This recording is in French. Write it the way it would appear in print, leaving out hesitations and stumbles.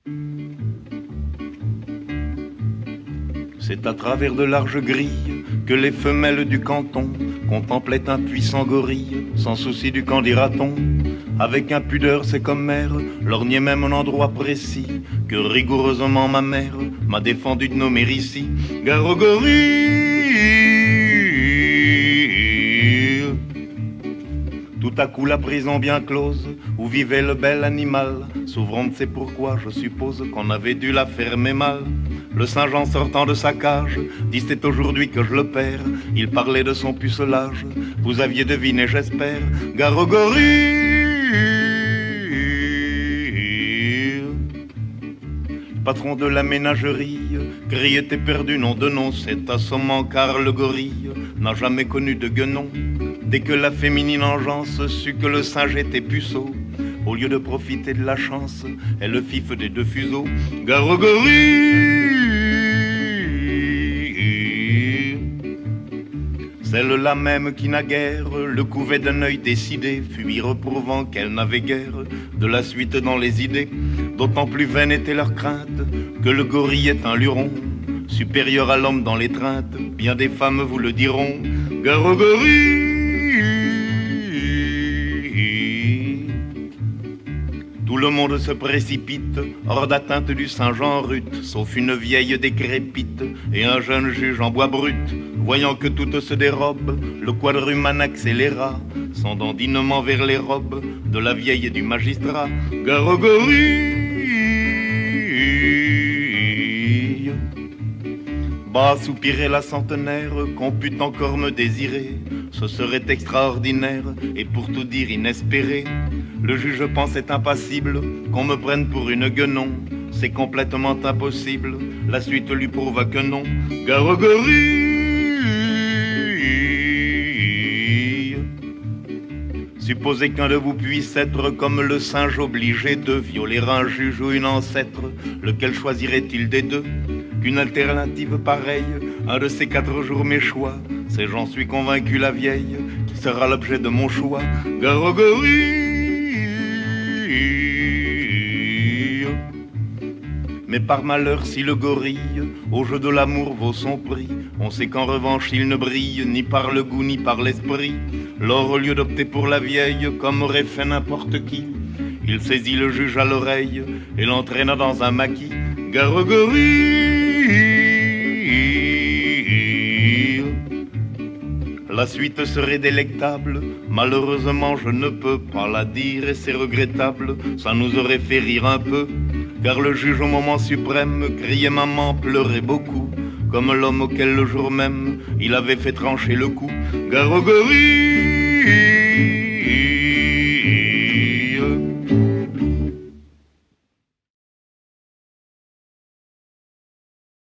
C'est à travers de larges grilles que les femelles du canton contemplaient un puissant gorille, sans souci du qu'en dira-t-on. Avec impudeur, c'est comme mère, lorgnait même un endroit précis que rigoureusement ma mère m'a défendu de nommer ici. Gare au gorille. Tout à coup la prison bien close où vivait le bel animal s'ouvrant, c'est pourquoi je suppose qu'on avait dû la fermer mal. Le Saint-Jean sortant de sa cage dit c'est aujourd'hui que je le perds. Il parlait de son pucelage, vous aviez deviné j'espère. Gare au gorille. Patron de la ménagerie, grille était perdu, nom de nom, c'est assommant car le gorille n'a jamais connu de guenon. Dès que la féminine engeance sut que le singe était puceau, au lieu de profiter de la chance, elle le fif des deux fuseaux. Gare au gorille. Celle-là même qui naguère le couvait d'un œil décidé, fut y reprouvant qu'elle n'avait guère de la suite dans les idées. D'autant plus vaine était leur crainte que le gorille est un luron, supérieur à l'homme dans l'étreinte, bien des femmes vous le diront. Gare au gorille. Tout le monde se précipite hors d'atteinte du Saint-Jean rut, sauf une vieille décrépite et un jeune juge en bois brut. Voyant que toutes se dérobent, le quadrumane accéléra son dandinement vers les robes de la vieille et du magistrat. Gare au gorille. Bah, soupirait la centenaire, qu'on pût encore me désirer, ce serait extraordinaire et pour tout dire inespéré. Le juge pensait impassible qu'on me prenne pour une guenon. C'est complètement impossible, la suite lui prouva que non. Gare au gorille. Supposez qu'un de vous puisse être comme le singe obligé de violer un juge ou une ancêtre, lequel choisirait-il des deux? Qu'une alternative pareille, un de ces 4 jours mes choix, c'est j'en suis convaincu la vieille, qui sera l'objet de mon choix. Gare au gorille. Mais par malheur si le gorille au jeu de l'amour vaut son prix, on sait qu'en revanche il ne brille ni par le goût ni par l'esprit. Lors au lieu d'opter pour la vieille comme aurait fait n'importe qui, il saisit le juge à l'oreille et l'entraîna dans un maquis. Gare au gorille. La suite serait délectable, malheureusement je ne peux pas la dire et c'est regrettable, ça nous aurait fait rire un peu, car le juge au moment suprême criait maman, pleurait beaucoup, comme l'homme auquel le jour même il avait fait trancher le cou. Gare au gorille.